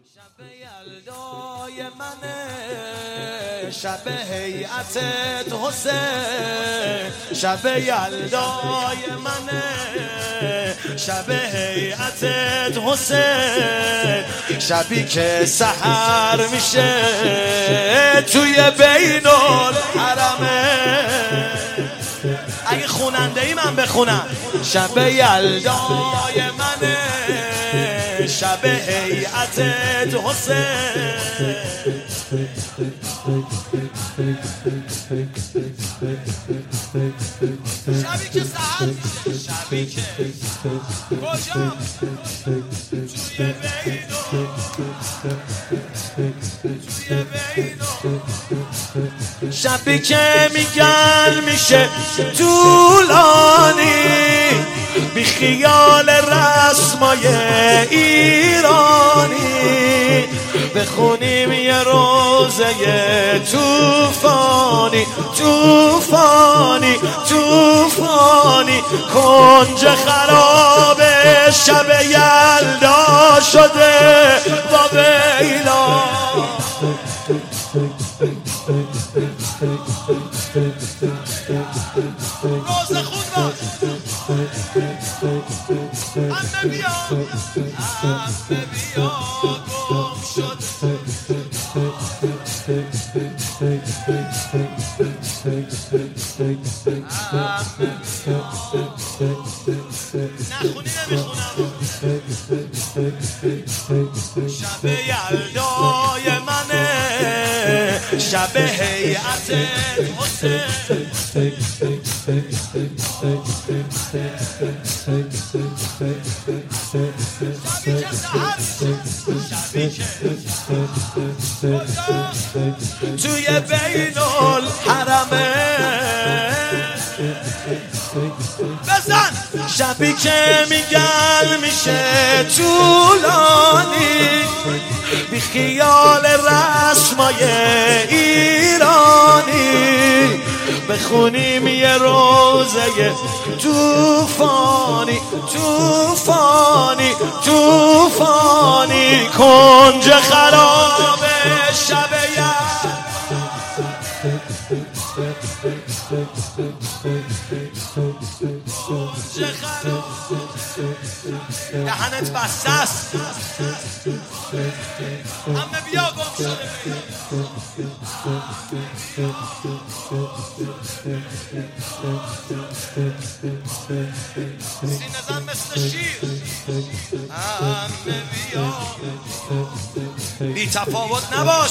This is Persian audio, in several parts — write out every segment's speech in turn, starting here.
شب یلدای منه، شب هیئتت حسین. شب یلدای منه، شب هیئتت حسین. شبی که سحر میشه توی بین الحرمه. اگه خوننده ای من بخونم. شب یلدای منه، شب هیئتت حسین. شبی که سحر میشه، شبی که کجا توی بینو، شبی که میگن میشه طولانی، بی خیال رسمای ایرانی. بخونیم یه روزه توفانی، توفانی، توفانی. کنج خراب شب یلدا شده با ویلا. روزه خود باش همه بیا، همه بیا گم شد. نخونی نمیخونم. شب یلدای منه، شب هیئتت حسین. توی بین الحرمه بزن. شبی که میگن میشه طولانی، بی خیال رسمای ایرانی. بخونیم یه روزه توفانی، توفانی، توفانی. کنج خراب شب دهنت بسته است، همه بیا گم شده. سینه زن مثل شیر، همه بیا. بی تفاوت نباش.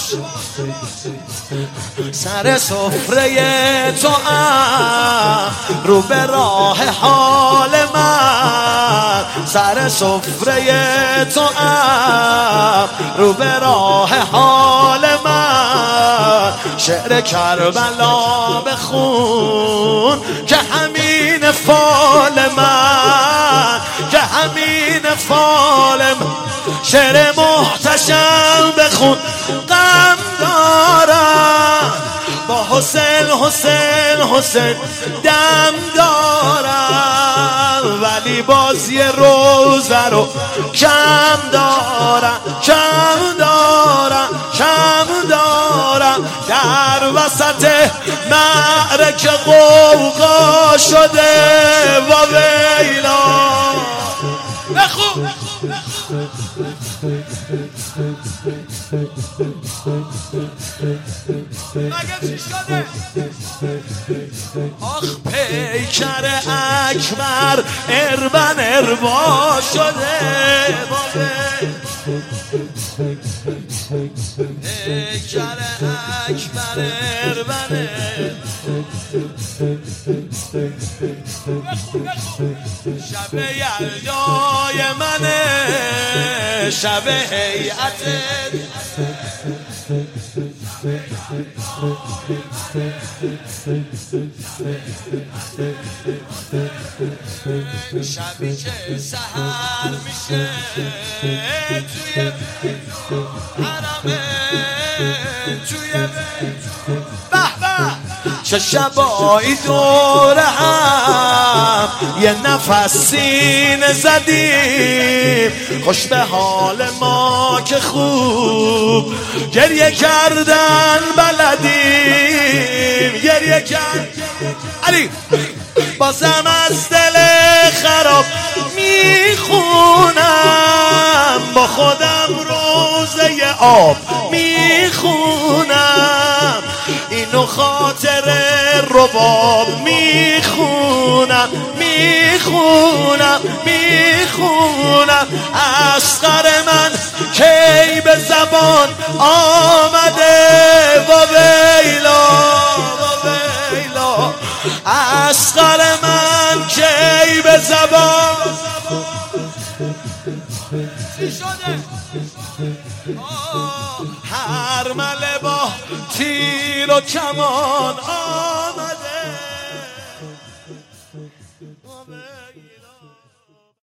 سر سفره تو رو به راه حال من. سر سفره تو رو به راه حال من. شعر کربلا بخون که همین فال من، که همین فال من. شعر محتشم بخون غم دارم، با حسین حسین حسین دم دارم. ولی باز یه روزه رو کم دارم، کم دارم، کم دارم. در وسط معرکه غوغا شده و ویلا. بخون مگه چی شده؟ آخ پیکر اکبر اربن اربا شده با پیکر اکبر اربن. شب یلدای منه، شب هیئتت. شبی که سحر میشه توی حرمه، توی به چه شبایی دور هم یه نفس سینه زدیم، خوش به حال ما که خوب گریه کردن بلدیم. گریه کرد علی بازم از دل خراب میخونم، با خودم روزه آب میخونم، اینو خاطر رباب میخونم میخونم میخونم. اصغر من کی به زبان آمده و ویلا و ویلا. اصغر من کی به زبان چی شده؟ هر مله با تیر و کمان آمده.